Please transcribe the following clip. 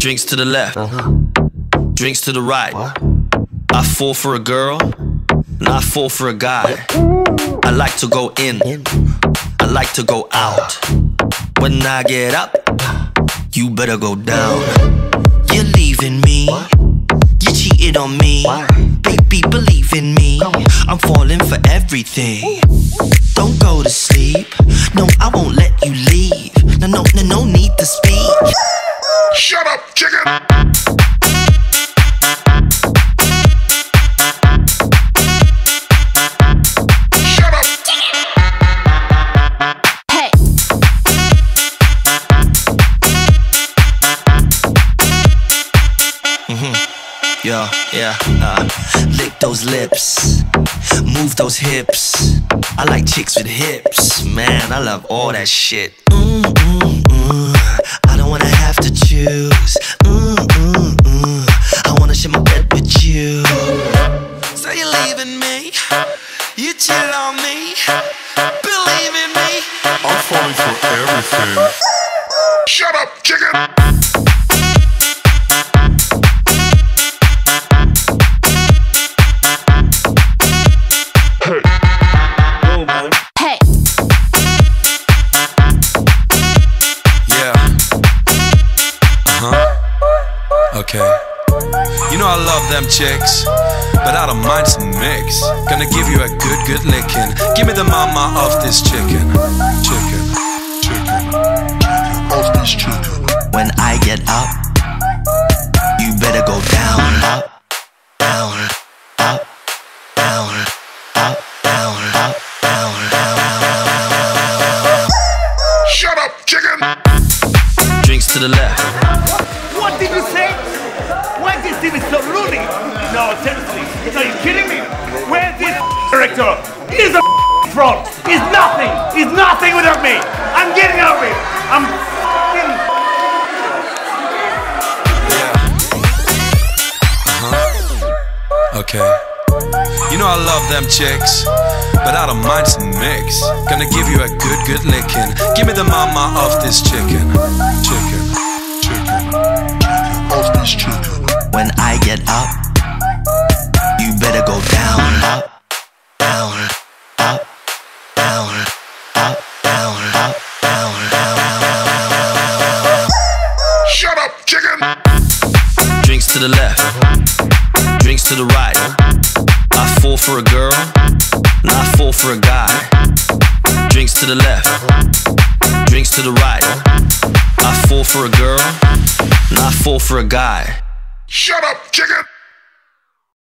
Drinks to the left, drinks to the right. What? I fall for a girl, and I fall for a guy. I like to go in, I like to go out. When I get up, you better go down. You're leaving me, you cheated on me. Baby, believe in me, I'm falling for everything. Don't go to sleep, no, I won't let you leave. No need to speak. Shut up, chicken! Shut up! Hey! Yeah. Lick those lips, move those hips. I like chicks with hips, man, I love all that shit. I don't wanna have to choose. I wanna share my bed with you. So you're leaving me, you cheat on me. Believe in me, I'm falling for everything. Shut up, chicken! Hey! Okay. You know I love them chicks, but I don't mind some mix. Gonna give you a good licking. Give me the mama of this chicken. Chicken. Of this chicken. when I get up, you better go down, up, down, up, down, up, down, up, down, down. Shut up, chicken! Drinks to the left. What did you say? Why is this TV so loony? No, seriously, are you kidding me? Where's this director? He's a fraud. He's nothing. He's nothing without me. I'm getting out of it. I'm f***ing... Okay. You know I love them chicks, but I don't mind some mix. Gonna give you a good licking. Give me the mama of this chicken. Chicken. Of this chicken. When I get up, you better go down, up, down, up, down, up, down, up, down, down. Shut up, chicken! Drinks to the left, drinks to the right. I fall for a girl, and I fall for a guy. Drinks to the left, drinks to the right. I fall for a girl, and I fall for a guy. Shut up, chicken!